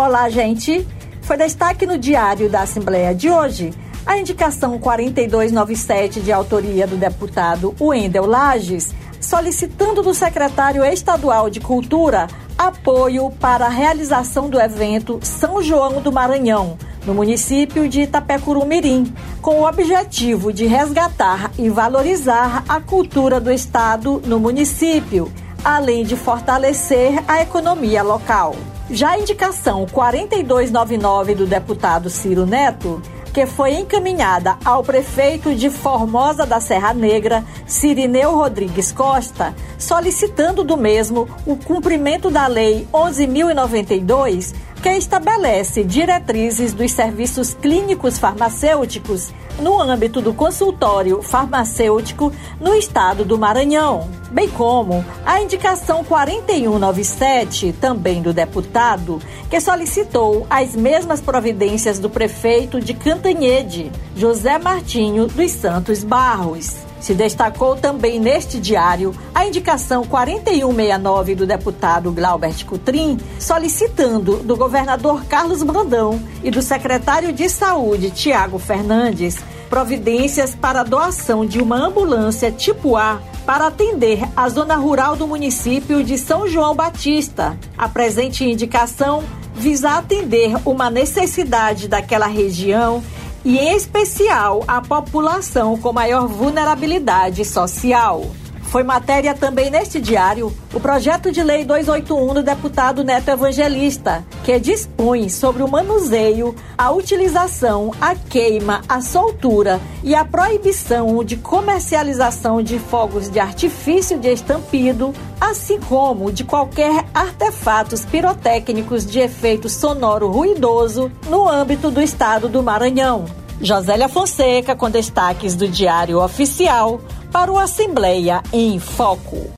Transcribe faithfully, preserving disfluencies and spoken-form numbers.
Olá, gente! Foi destaque no Diário da Assembleia de hoje a indicação quarenta e dois noventa e sete de autoria do deputado Wendel Lages, solicitando do secretário estadual de Cultura apoio para a realização do evento São João do Maranhão, no município de Itapecuru-Mirim, com o objetivo de resgatar e valorizar a cultura do estado no município, além de fortalecer a economia local. Já a indicação quarenta e dois noventa e nove do deputado Ciro Neto, que foi encaminhada ao prefeito de Formosa da Serra Negra, Cirineu Rodrigues Costa, solicitando do mesmo o cumprimento da Lei onze mil e noventa e dois, que estabelece diretrizes dos serviços clínicos farmacêuticos no âmbito do consultório farmacêutico no estado do Maranhão, bem como a indicação quarenta e um noventa e sete, também do deputado, que solicitou as mesmas providências do prefeito de Cantanhede, José Martinho dos Santos Barros. Se destacou também neste diário a indicação quarenta e um sessenta e nove do deputado Glaubert Cutrim, solicitando do governador Carlos Brandão e do secretário de Saúde, Tiago Fernandes, providências para a doação de uma ambulância tipo A para atender a zona rural do município de São João Batista. A presente indicação visa atender uma necessidade daquela região e, em especial, a população com maior vulnerabilidade social. Foi matéria também neste diário o projeto de lei duzentos e oitenta e um do deputado Neto Evangelista, que dispõe sobre o manuseio, a utilização, a queima, a soltura e a proibição de comercialização de fogos de artifício de estampido, assim como de qualquer artefatos pirotécnicos de efeito sonoro ruidoso no âmbito do estado do Maranhão. Josélia Fonseca, com destaques do Diário Oficial, para o Assembleia em Foco.